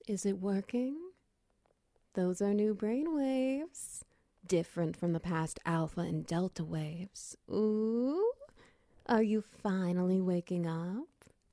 Is it working? Those are new brain waves, different from the past alpha and delta waves. Ooh, are you finally waking up?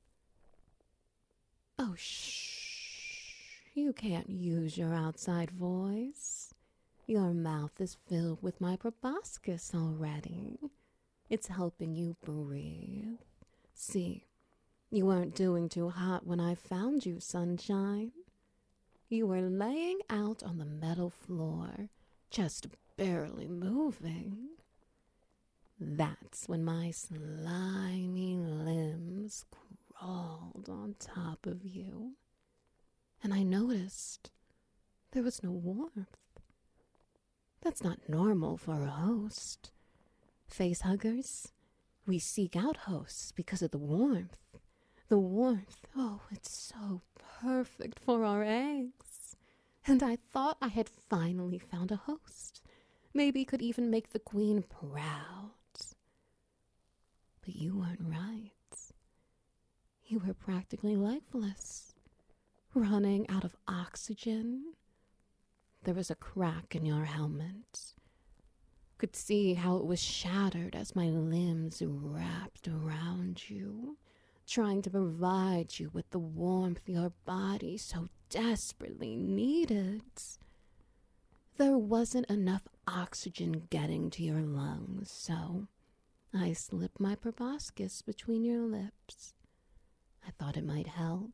Oh, shh. You can't use your outside voice. Your mouth is filled with my proboscis already. It's helping you breathe. See, you weren't doing too hot when I found you, sunshine. You were laying out on the metal floor, just barely moving. That's when my slimy limbs crawled on top of you. And I noticed there was no warmth. That's not normal for a host. Face huggers, we seek out hosts because of the warmth. The warmth, oh, it's so perfect for our eggs. And I thought I had finally found a host. Maybe could even make the queen proud. But you weren't right. You were practically lifeless, running out of oxygen. There was a crack in your helmet. Could see how it was shattered as my limbs wrapped around you, trying to provide you with the warmth your body so desperately needed. There wasn't enough oxygen getting to your lungs, so I slipped my proboscis between your lips. I thought it might help.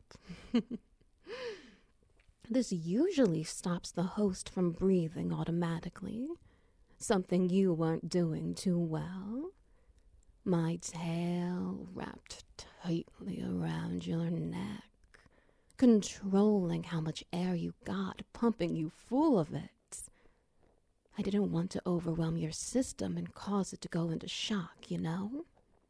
This usually stops the host from breathing automatically, something you weren't doing too well. My tail wrapped tightly around your neck, controlling how much air you got, pumping you full of it. I didn't want to overwhelm your system and cause it to go into shock, you know?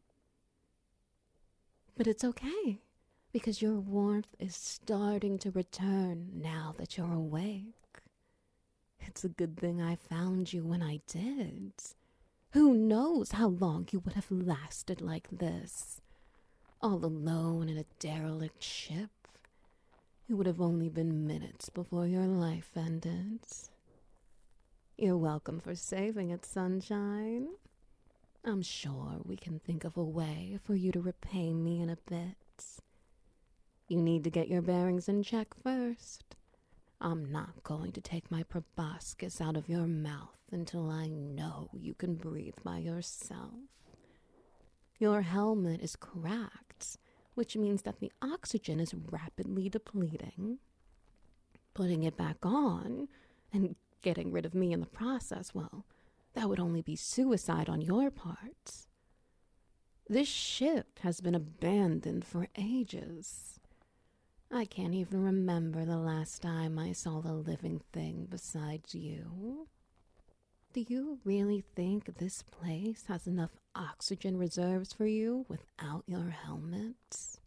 But it's okay, because your warmth is starting to return now that you're awake. It's a good thing I found you when I did. Who knows how long you would have lasted like this? All alone in a derelict ship. It would have only been minutes before your life ended. You're welcome for saving it, sunshine. I'm sure we can think of a way for you to repay me in a bit. You need to get your bearings in check first. I'm not going to take my proboscis out of your mouth until I know you can breathe by yourself. Your helmet is cracked, which means that the oxygen is rapidly depleting. Putting it back on and getting rid of me in the process, well, that would only be suicide on your part. This ship has been abandoned for ages. I can't even remember the last time I saw a living thing besides you. Do you really think this place has enough oxygen reserves for you without your helmets?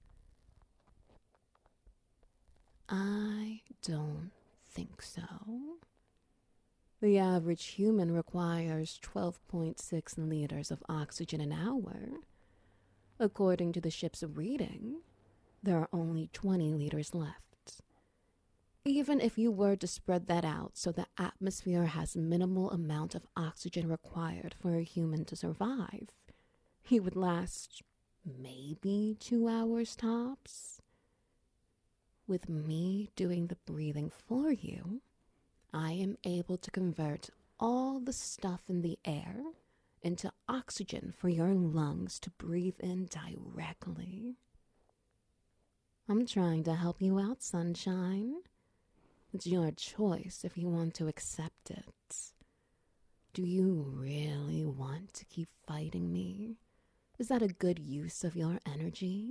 I don't think so. The average human requires 12.6 liters of oxygen an hour. According to the ship's reading, there are only 20 liters left. Even if you were to spread that out so the atmosphere has minimal amount of oxygen required for a human to survive, he would last maybe 2 hours tops. With me doing the breathing for you, I am able to convert all the stuff in the air into oxygen for your lungs to breathe in directly. I'm trying to help you out, sunshine. It's your choice if you want to accept it. Do you really want to keep fighting me? Is that a good use of your energy?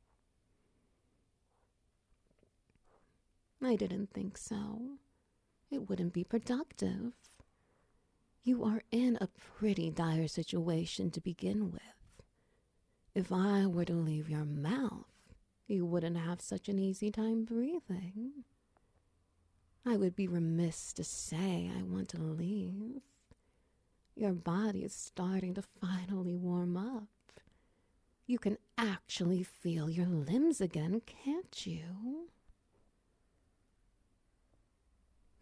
I didn't think so. It wouldn't be productive. You are in a pretty dire situation to begin with. If I were to leave your mouth, you wouldn't have such an easy time breathing. I would be remiss to say I want to leave. Your body is starting to finally warm up. You can actually feel your limbs again, can't you?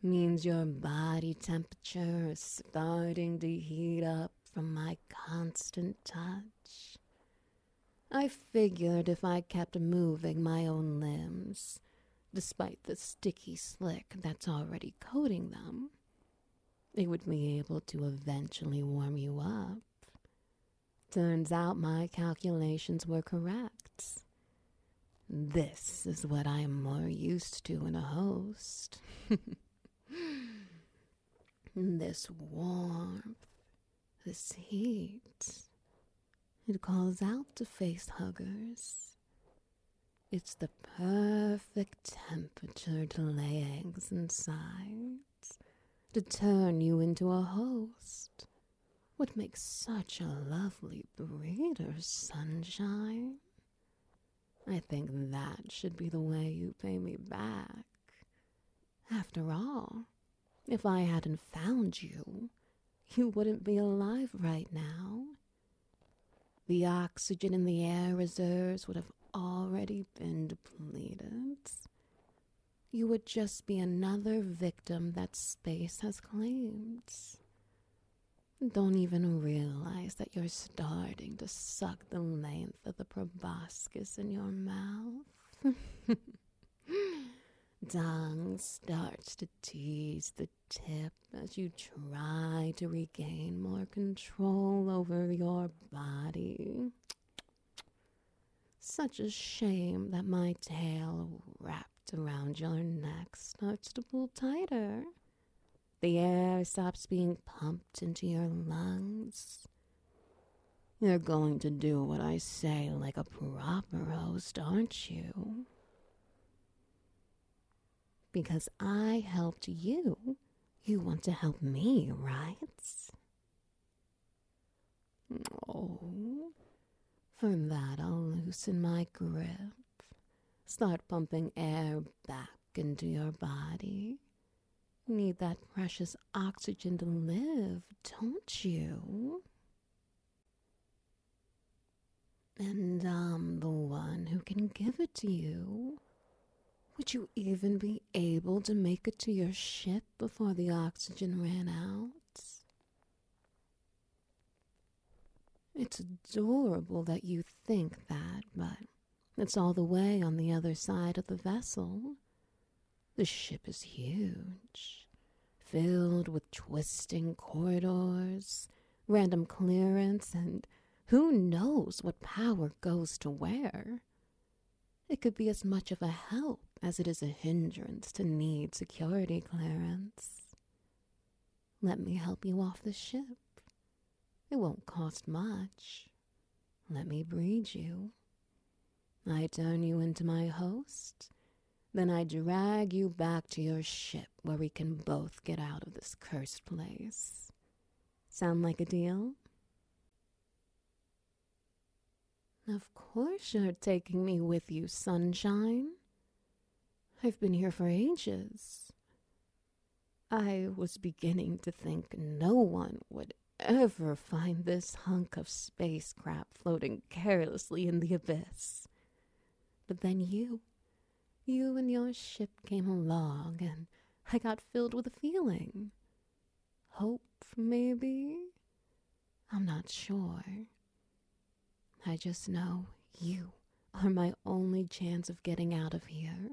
means your body temperature is starting to heat up from my constant touch. I figured if I kept moving my own limbs, despite the sticky slick that's already coating them, it would be able to eventually warm you up. Turns out my calculations were correct. This is what I am more used to in a host. This warmth, this heat, it calls out to face huggers. It's the perfect temperature to lay eggs inside, to turn you into a host. What makes such a lovely breeder, Sunshine? I think that should be the way you pay me back. After all, if I hadn't found you, you wouldn't be alive right now. The oxygen in the air reserves would have already been depleted. You would just be another victim that space has claimed. Don't even realize that you're starting to suck the length of the proboscis in your mouth. Tongue starts to tease the tip as you try to regain more control over your body. Such a shame that my tail wrapped around your neck starts to pull tighter. The air stops being pumped into your lungs. You're going to do what I say like a proper host, aren't you? Because I helped you, you want to help me, right? Oh, for that I'll loosen my grip, start pumping air back into your body. Need that precious oxygen to live, don't you? And I'm the one who can give it to you. Would you even be able to make it to your ship before the oxygen ran out? It's adorable that you think that, but it's all the way on the other side of the vessel. The ship is huge, filled with twisting corridors, random clearance, and who knows what power goes to where. It could be as much of a help as it is a hindrance to need security clearance. Let me help you off the ship. It won't cost much. Let me breed you. I turn you into my host, then I drag you back to your ship where we can both get out of this cursed place. Sound like a deal? Of course you're taking me with you, Sunshine. I've been here for ages. I was beginning to think no one would ever find this hunk of spacecraft floating carelessly in the abyss. But then you and your ship came along, and I got filled with a feeling. Hope, maybe? I'm not sure. I just know you are my only chance of getting out of here.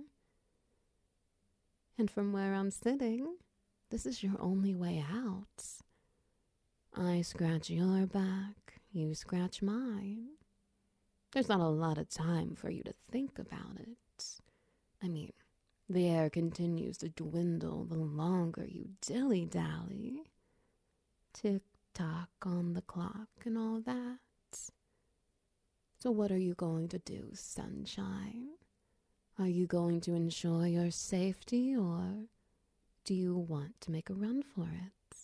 And from where I'm sitting, this is your only way out. I scratch your back, you scratch mine. There's not a lot of time for you to think about it. I mean, the air continues to dwindle the longer you dilly-dally. Tick-tock on the clock and all that. So what are you going to do, Sunshine? Are you going to ensure your safety, or do you want to make a run for it?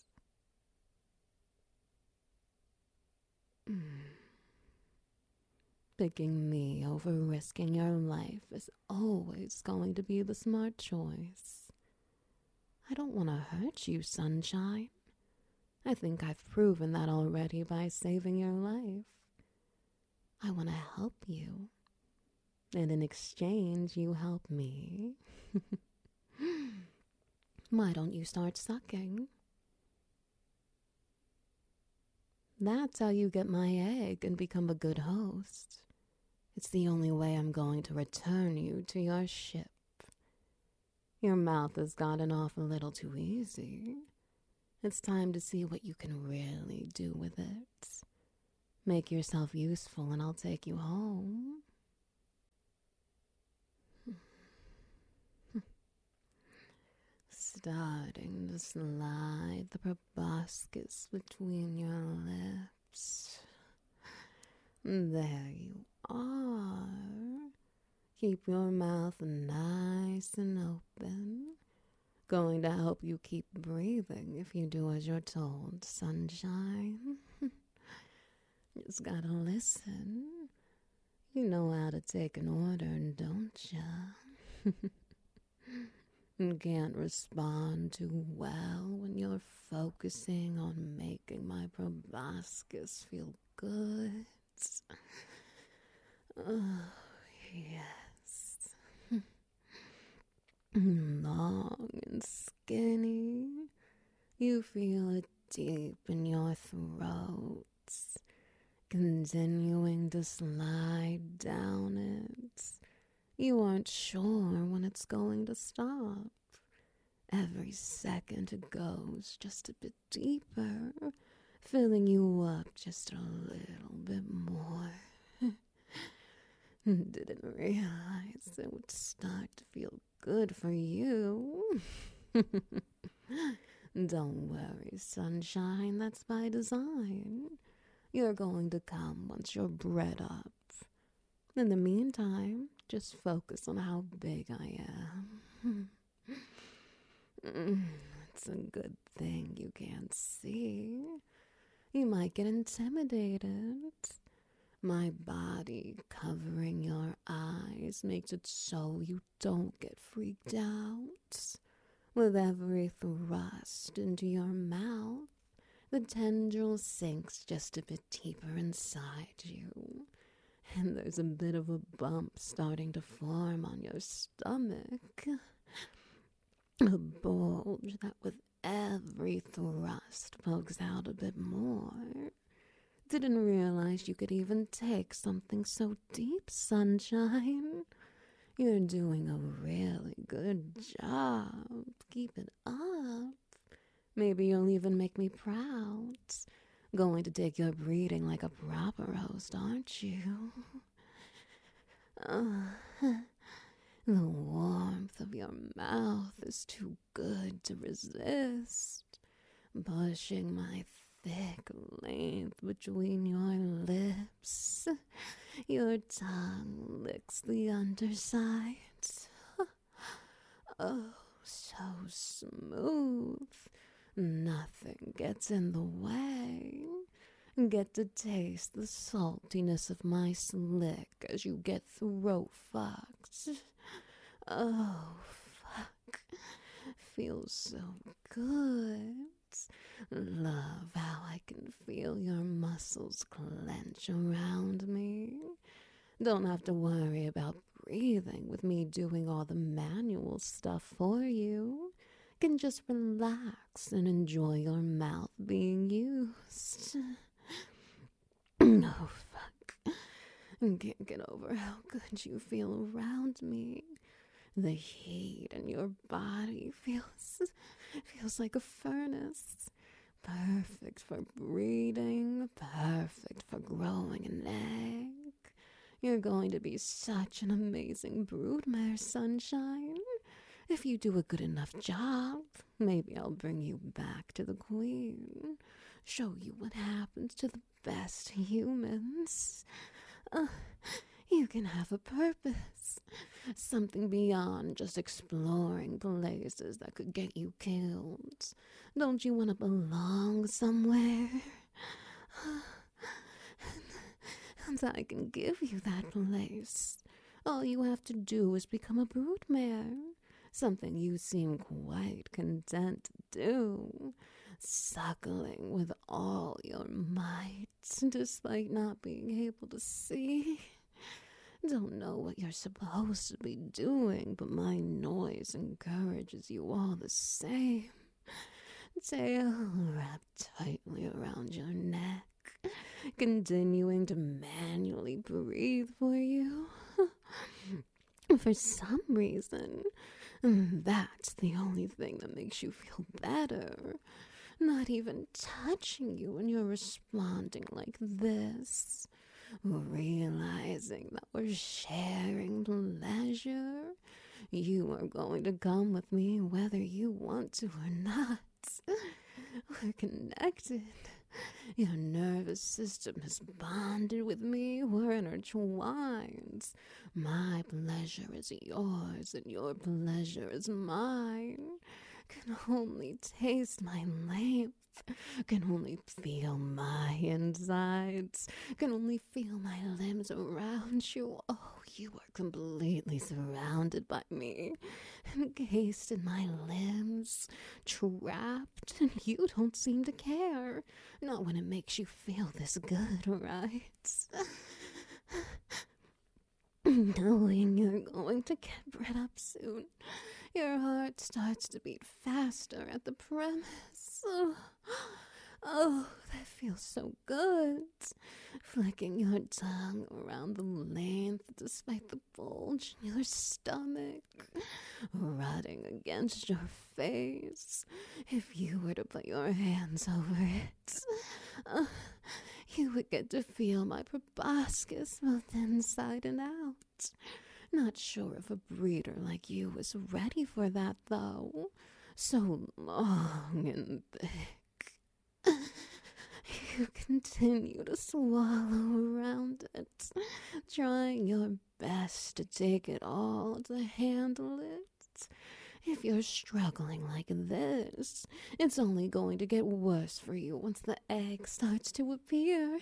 Picking me over risking your life is always going to be the smart choice. I don't want to hurt you, Sunshine. I think I've proven that already by saving your life. I want to help you. And in exchange, you help me. Why don't you start sucking? That's how you get my egg and become a good host. It's the only way I'm going to return you to your ship. Your mouth has gotten off a little too easy. It's time to see what you can really do with it. Make yourself useful and I'll take you home. Starting to slide the proboscis between your lips. There you are. Keep your mouth nice and open. Going to help you keep breathing if you do as you're told, sunshine. Just gotta listen. You know how to take an order, don't ya? You can't respond too well when you're focusing on making my proboscis feel good. Oh, yes. Long and skinny. You feel it deep in your throat, continuing to slide down it. You aren't sure when it's going to stop. Every second it goes just a bit deeper, filling you up just a little bit more. Didn't realize it would start to feel good for you. Don't worry, sunshine, that's by design. You're going to come once you're bred up. In the meantime, just focus on how big I am. It's a good thing you can't see. You might get intimidated. My body covering your eyes makes it so you don't get freaked out. With every thrust into your mouth, the tendril sinks just a bit deeper inside you. And there's a bit of a bump starting to form on your stomach. A bulge that with every thrust pokes out a bit more. Didn't realize you could even take something so deep, sunshine. You're doing a really good job. Keep it up. Maybe you'll even make me proud. Going to take your breeding like a proper host, aren't you? The warmth of your mouth is too good to resist. Pushing my thick length between your lips. Your tongue licks the underside. Oh, so smooth. Nothing gets in the way. Get to taste the saltiness of my slick as you get throat fucked. Oh, fuck. Feels so good. Love how I can feel your muscles clench around me. Don't have to worry about breathing with me doing all the manual stuff for you. Can just relax and enjoy your mouth being used. Oh, fuck. Can't get over how good you feel around me. The heat in your body feels like a furnace. Perfect for breeding, perfect for growing an egg. You're going to be such an amazing broodmare, sunshine. If you do a good enough job, maybe I'll bring you back to the queen. Show you what happens to the best humans. You can have a purpose. Something beyond just exploring places that could get you killed. Don't you want to belong somewhere? And I can give you that place. All you have to do is become a broodmare. Something you seem quite content to do. Suckling with all your might, despite not being able to see. Don't know what you're supposed to be doing, but my noise encourages you all the same. Tail wrapped tightly around your neck, continuing to manually breathe for you. For some reason, that's the only thing that makes you feel better. Not even touching you when you're responding like this. Realizing that we're sharing pleasure. You are going to come with me whether you want to or not. We're connected. Your nervous system is bonded with me. We're intertwined. My pleasure is yours, and your pleasure is mine. Can only taste my length. Can only feel my insides. Can only feel my limbs around you. Oh, you are completely surrounded by me, encased in my limbs, trapped, and you don't seem to care. Not when it makes you feel this good, right? Knowing you're going to get bred up soon, your heart starts to beat faster at the premise. Oh, that feels so good. Flicking your tongue around the length despite the bulge in your stomach. Rotting against your face. If you were to put your hands over it, you would get to feel my proboscis both inside and out. Not sure if a breeder like you was ready for that, though. So long and thick. You continue to swallow around it, trying your best to take it all, to handle it. If you're struggling like this, it's only going to get worse for you once the egg starts to appear.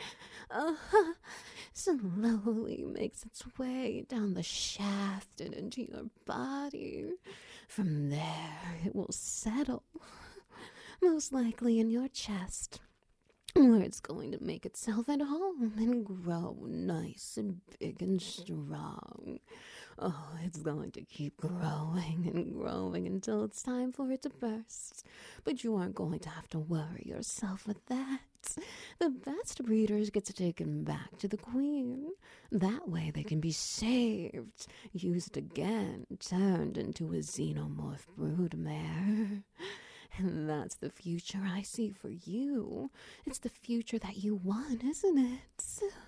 Slowly makes its way down the shaft and into your body. From there, it will settle, most likely in your chest, where it's going to make itself at home and grow nice and big and strong. Oh, it's going to keep growing and growing until it's time for it to burst. But you aren't going to have to worry yourself with that. The best breeders get to take him back to the queen. That way they can be saved, used again, turned into a xenomorph broodmare. And that's the future I see for you. It's the future that you want, isn't it?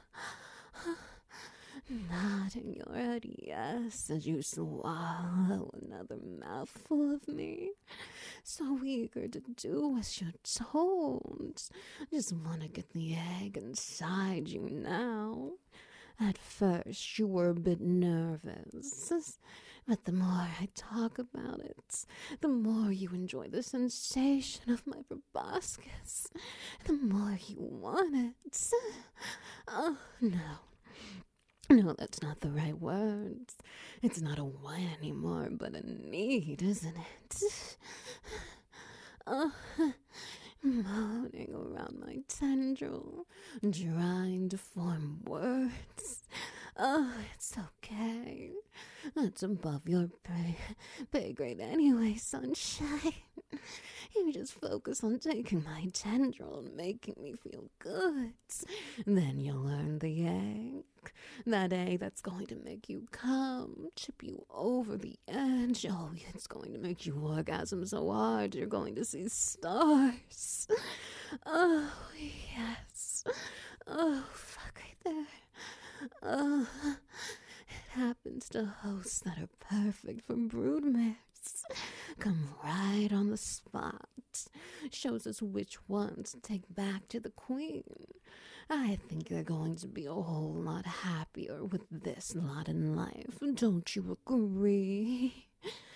Nodding your head yes as you swallow another mouthful of me. So eager to do as you're told. Just want to get the egg inside you now. At first, you were a bit nervous, but the more I talk about it, the more you enjoy the sensation of my proboscis, the more you want it. Oh, no. No, that's not the right word. It's not a want anymore, but a need, isn't it? Moaning around my tendril, trying to form words. Oh, it's okay. That's above your pay grade anyway, sunshine. You just focus on taking my tendril and making me feel good. Then you'll earn the egg. That egg that's going to make you come, tip you over the edge. Oh, it's going to make you orgasm so hard you're going to see stars. Oh, yes. Oh, fuck right there. Oh, it happens to hosts that are perfect for broodmares. Come right on the spot. Shows us which ones to take back to the queen. I think you're going to be a whole lot happier with this lot in life. Don't you agree?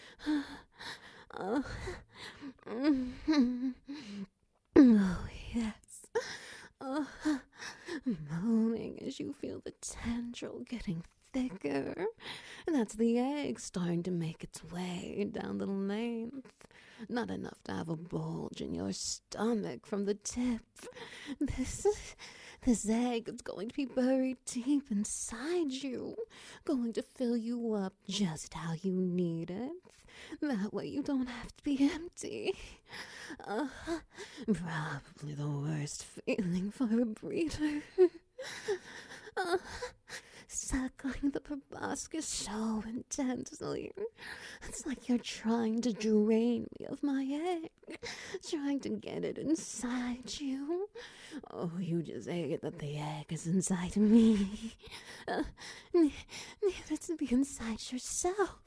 Oh, yes. Oh, moaning as you feel the tendril getting thicker. That's the egg starting to make its way down the length. Not enough to have a bulge in your stomach from the tip. This egg is going to be buried deep inside you, going to fill you up just how you need it. That way you don't have to be empty. Uh, Probably the worst feeling for a breeder. Uh, Suckling the proboscis so intensely. It's like you're trying to drain me of my egg, trying to get it inside you. Oh, you just hate that the egg is inside me. Need it to be inside yourself.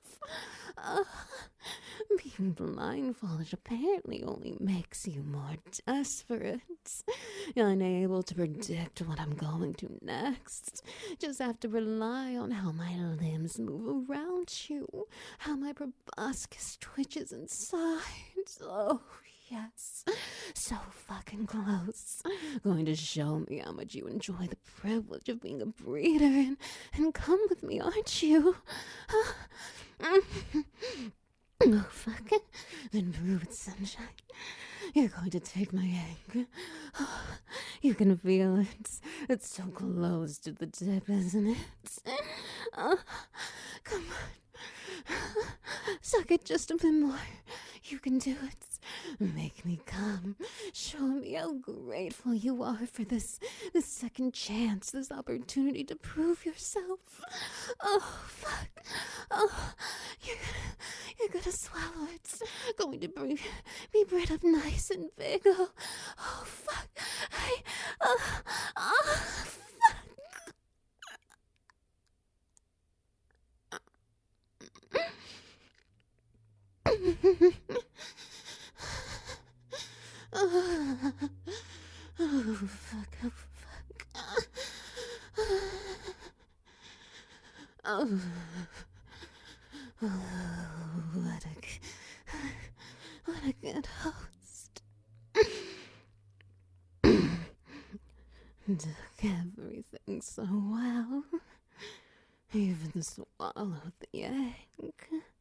Being blindfolded apparently only makes you more desperate. Unable to predict what I'm going to next. Just have to rely on how my limbs move around you, how my proboscis twitches inside. Oh, yes. So fucking close. Going to show me how much you enjoy the privilege of being a breeder and come with me, aren't you? Oh, fuck. Then brood sunshine. You're going to take my egg. Oh, you can feel it. It's so close to the tip, isn't it? Oh, come on. Suck it just a bit more. You can do it. Make me come. Show me how grateful you are for this second chance, this opportunity to prove yourself. Oh, fuck. Oh, you're gonna swallow it. Going to be bred up nice and big. Oh, fuck. Fuck. Oh, fuck, oh, fuck. Oh, what a good host. Took everything so well. Even swallowed the egg.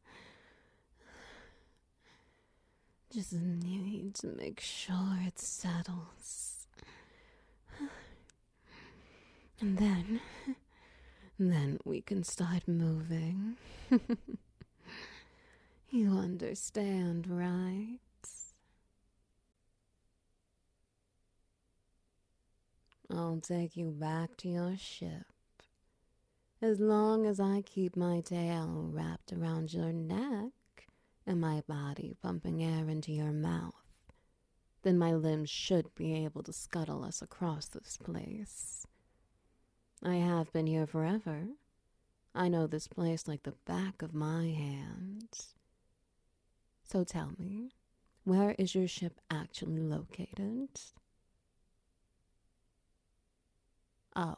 Just need to make sure it settles. And then we can start moving. You understand, right? I'll take you back to your ship. As long as I keep my tail wrapped around your neck and my body pumping air into your mouth, then my limbs should be able to scuttle us across this place. I have been here forever. I know this place like the back of my hand. So tell me, where is your ship actually located? Oh.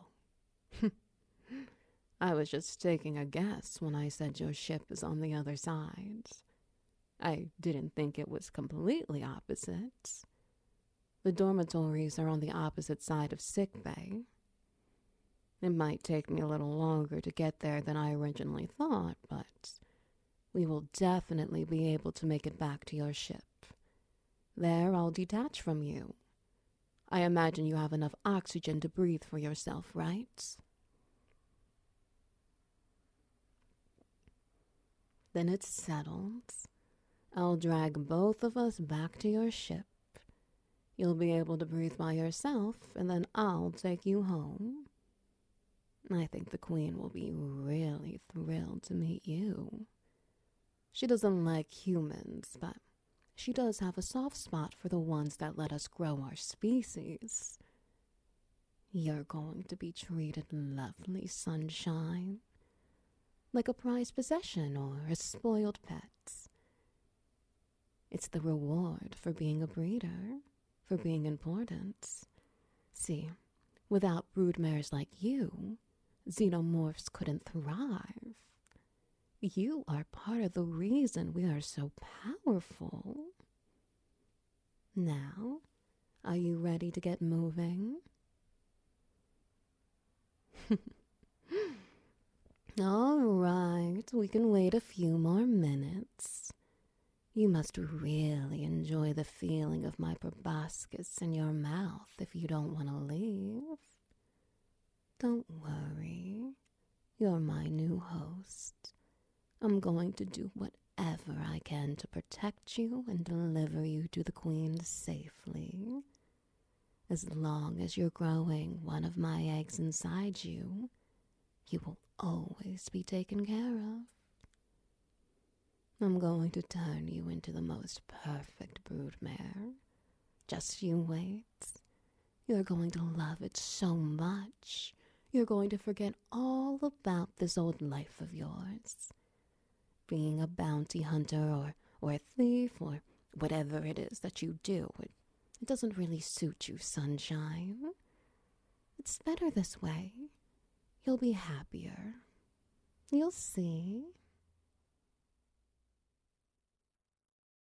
I was just taking a guess when I said your ship is on the other side. I didn't think it was completely opposite. The dormitories are on the opposite side of sickbay. It might take me a little longer to get there than I originally thought, but we will definitely be able to make it back to your ship. There, I'll detach from you. I imagine you have enough oxygen to breathe for yourself, right? Then it's settled. I'll drag both of us back to your ship. You'll be able to breathe by yourself, and then I'll take you home. I think the Queen will be really thrilled to meet you. She doesn't like humans, but she does have a soft spot for the ones that let us grow our species. You're going to be treated lovely, sunshine. Like a prized possession or a spoiled pet. It's the reward for being a breeder, for being important. See, without broodmares like you, xenomorphs couldn't thrive. You are part of the reason we are so powerful. Now, are you ready to get moving? All right, we can wait a few more minutes. You must really enjoy the feeling of my proboscis in your mouth if you don't want to leave. Don't worry. You're my new host. I'm going to do whatever I can to protect you and deliver you to the queen safely. As long as you're growing one of my eggs inside you, you will always be taken care of. I'm going to turn you into the most perfect broodmare. Just you wait. You're going to love it so much. You're going to forget all about this old life of yours. Being a bounty hunter or a thief or whatever it is that you do, it doesn't really suit you, sunshine. It's better this way. You'll be happier. You'll see.